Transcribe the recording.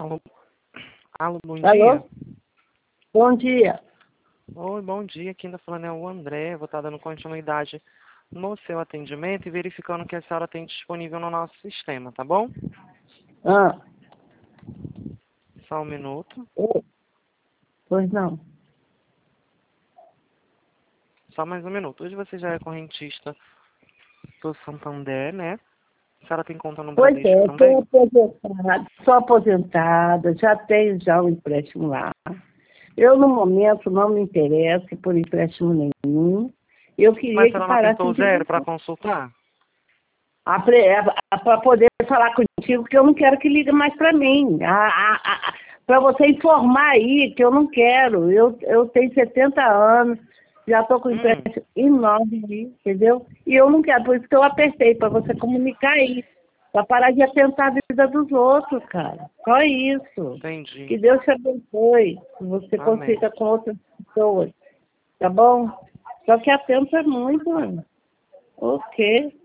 Alô, alô, bom Alô? dia. Bom dia. Oi, bom dia. Quem está falando é o André. Vou estar dando continuidade no seu atendimento e verificando que a senhora tem disponível no nosso sistema, tá bom? Ah, Só um minuto. pois não. Só mais um minuto. Hoje você já é correntista do Santander, né? A senhora tem conta no Pois Bradesco é, também? sou aposentada, já tenho já um empréstimo lá. Eu, no momento, não me interesso por empréstimo nenhum. Eu Mas a queria que senhora não parasse apertou de zero para consultar? para poder falar contigo, que eu não quero que ligue mais para mim. Para você informar aí que eu não quero. Eu tenho 70 anos, já estou com empréstimo enorme aí, entendeu? E eu não quero, por isso que eu apertei, para você comunicar aí. Para parar de atentar a vida dos outros, cara. Só isso. Entendi. Que Deus te abençoe. Que você Amém. consiga com outras pessoas. Tá bom? Só que atenta muito, mano. Ok.